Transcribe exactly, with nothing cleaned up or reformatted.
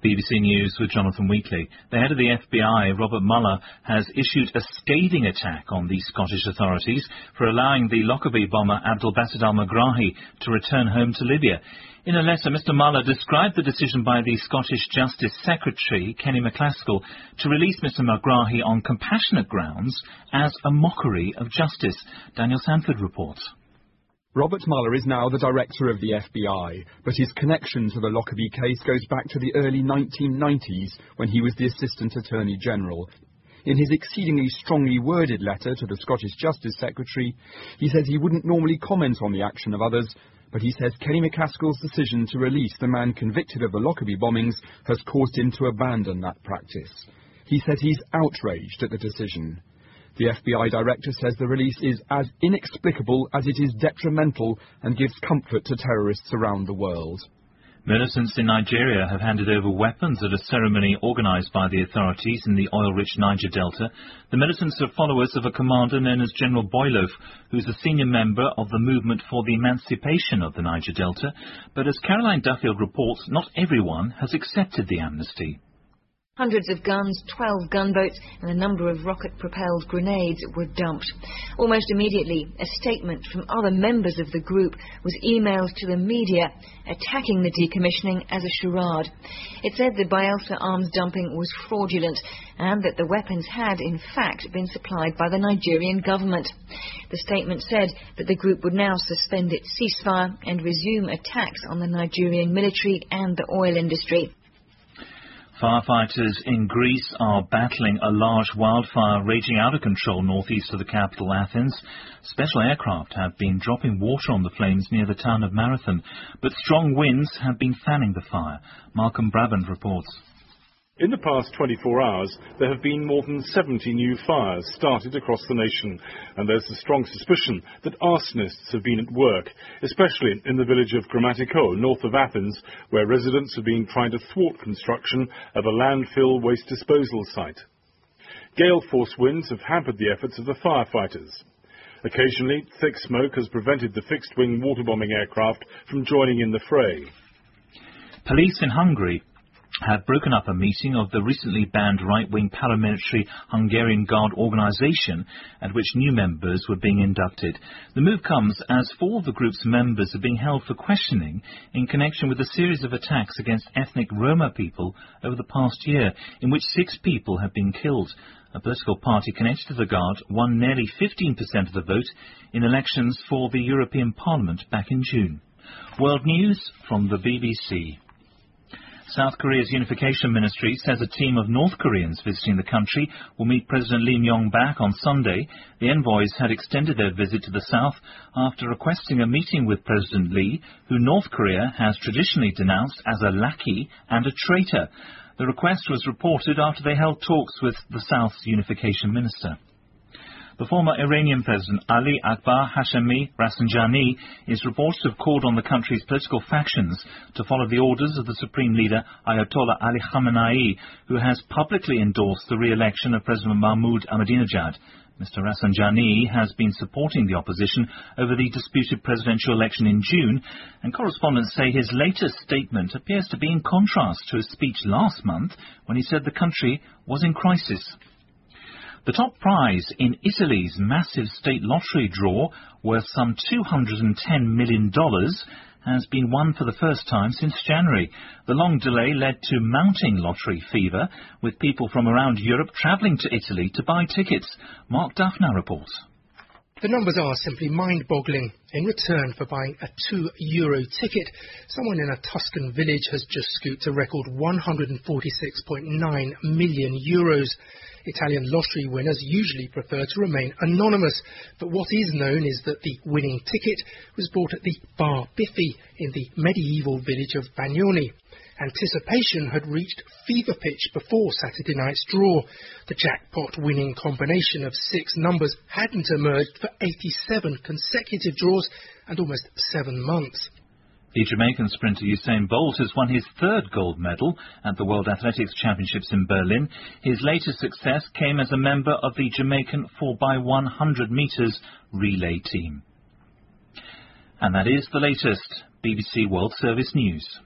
B B C News with Jonathan Wheatley. The head of the F B I, Robert Mueller, has issued a scathing attack on the Scottish authorities for allowing the Lockerbie bomber Abdel Basit al-Megrahi to return home to Libya. In a letter, Mister Mueller described the decision by the Scottish Justice Secretary, Kenny McClaskill, to release Mister Megrahi on compassionate grounds as a mockery of justice. Daniel Sanford reports. Robert Mueller is now the director of the F B I, but his connection to the Lockerbie case goes back to the early nineteen nineties when he was the Assistant Attorney General. In his exceedingly strongly worded letter to the Scottish Justice Secretary, he says he wouldn't normally comment on the action of others, but he says Kenny McCaskill's decision to release the man convicted of the Lockerbie bombings has caused him to abandon that practice. He says he's outraged at the decision. The F B I director says the release is as inexplicable as it is detrimental and gives comfort to terrorists around the world. Militants in Nigeria have handed over weapons at a ceremony organised by the authorities in the oil-rich Niger Delta. The militants are followers of a commander known as General Boylof, who's a senior member of the movement for the emancipation of the Niger Delta. But as Caroline Duffield reports, not everyone has accepted the amnesty. Hundreds of guns, twelve gunboats and a number of rocket-propelled grenades were dumped. Almost immediately, a statement from other members of the group was emailed to the media, attacking the decommissioning as a charade. It said the Bayelsa arms dumping was fraudulent and that the weapons had, in fact, been supplied by the Nigerian government. The statement said that the group would now suspend its ceasefire and resume attacks on the Nigerian military and the oil industry. Firefighters in Greece are battling a large wildfire raging out of control northeast of the capital, Athens. Special aircraft have been dropping water on the flames near the town of Marathon, but strong winds have been fanning the fire. Malcolm Brabant reports. In the past twenty-four hours, there have been more than seventy new fires started across the nation, and there's a strong suspicion that arsonists have been at work, especially in the village of Grammatiko, north of Athens, where residents have been trying to thwart construction of a landfill waste disposal site. Gale force winds have hampered the efforts of the firefighters. Occasionally, thick smoke has prevented the fixed-wing waterbombing aircraft from joining in the fray. Police in Hungary had broken up a meeting of the recently banned right-wing paramilitary Hungarian Guard organisation at which new members were being inducted. The move comes as four of the group's members are being held for questioning in connection with a series of attacks against ethnic Roma people over the past year, in which six people have been killed. A political party connected to the Guard won nearly fifteen percent of the vote in elections for the European Parliament back in June. World News from the B B C. South Korea's Unification Ministry says a team of North Koreans visiting the country will meet President Lee Myung-bak on Sunday. The envoys had extended their visit to the South after requesting a meeting with President Lee, who North Korea has traditionally denounced as a lackey and a traitor. The request was reported after they held talks with the South's Unification Minister. The former Iranian President Ali Akbar Hashemi Rafsanjani is reported to have called on the country's political factions to follow the orders of the Supreme Leader Ayatollah Ali Khamenei, who has publicly endorsed the re-election of President Mahmoud Ahmadinejad. Mister Rafsanjani has been supporting the opposition over the disputed presidential election in June, and correspondents say his latest statement appears to be in contrast to his speech last month when he said the country was in crisis. The top prize in Italy's massive state lottery draw, worth some two hundred ten million dollars, has been won for the first time since January. The long delay led to mounting lottery fever, with people from around Europe travelling to Italy to buy tickets. Mark Duffner reports. The numbers are simply mind-boggling. In return for buying a two euro ticket, someone in a Tuscan village has just scooped a record one hundred forty-six point nine million euros. Italian lottery winners usually prefer to remain anonymous, but what is known is that the winning ticket was bought at the Bar Biffi in the medieval village of Bagnoni. Anticipation had reached fever pitch before Saturday night's draw. The jackpot-winning combination of six numbers hadn't emerged for eighty-seven consecutive draws and almost seven months. The Jamaican sprinter Usain Bolt has won his third gold medal at the World Athletics Championships in Berlin. His latest success came as a member of the Jamaican four by one hundred metres relay team. And that is the latest B B C World Service News.